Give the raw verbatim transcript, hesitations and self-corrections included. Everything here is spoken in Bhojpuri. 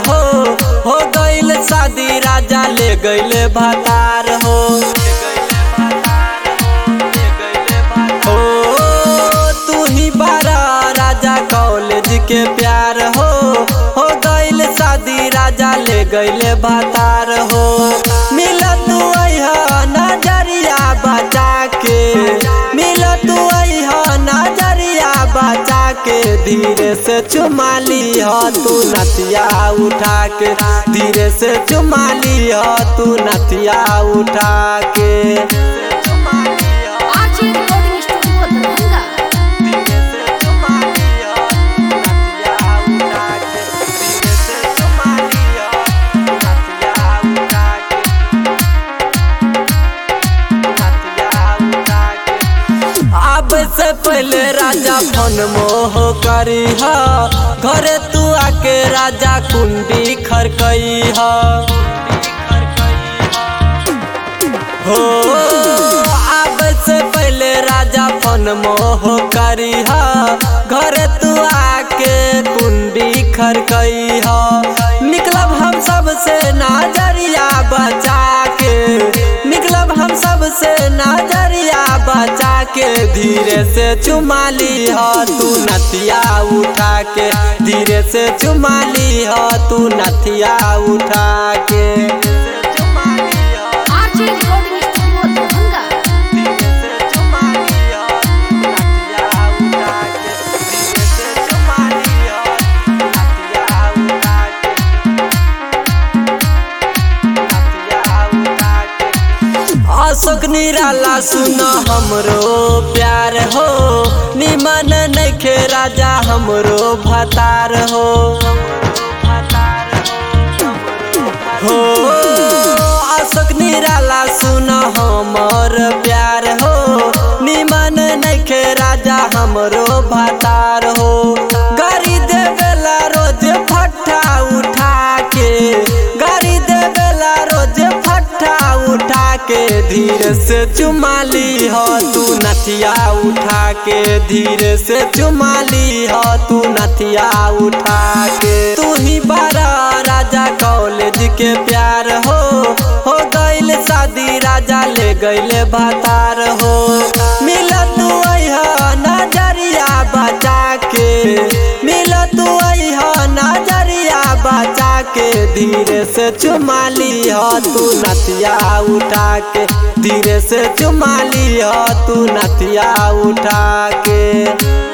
हो हो गइल शादी राजा ले गइले भतार हो। ओ तू ही बारा राजा कॉलेज के प्यार हो हो गइल शादी राजा ले गइले भतार हो। मिला तू अइहा नजरिया बचा के मिला तू अइहा नजरिया बचा के धीरे से चुमा ली हो तू नथिया उठा के धीरे से चुमा ली हो तू नथिया उठा के। से पहले राजा फोन मोह करी हा घरे तू आके राजा कुंडी खरकई हा हो। अब से पहले राजा फोन मोह करी हा घरे तू आके कुंडी खरकई हा। निकलब हम सब से नजरिया बचा के निकलब हम सब से नजरिया बचा के धीरे से चुमा ली हो तू नथिया उठा के धीरे से चुमा ली हो तू नथिया उठा के। अशोक निराला सुन हमरो प्यार हो निमन नइखे राजा हमरो भतार हो। हो अशोक निराला सुन हमर प्यार हो निमन नइखे राजा हमरो भतार हो। गाड़ी देवेला रोज फट्टा उठा के गाड़ी देवेला रोज फट्टा उठा के धीरे से चुमा ली हो तू नथिया उठा के धीरे से चुमा ली हो तू नथिया उठा के। तू ही बारा राजा कॉलेज के प्यार हो हो गइल शादी राजा ले गइले भतार हो। मिला तू अइहा नजरिया बचा के मिला तू अइहा नजरिया बचा के धीरे से चुमा ली हो तू नथिया उठा के धीरे से चुमा ली हो तू नथिया उठा के।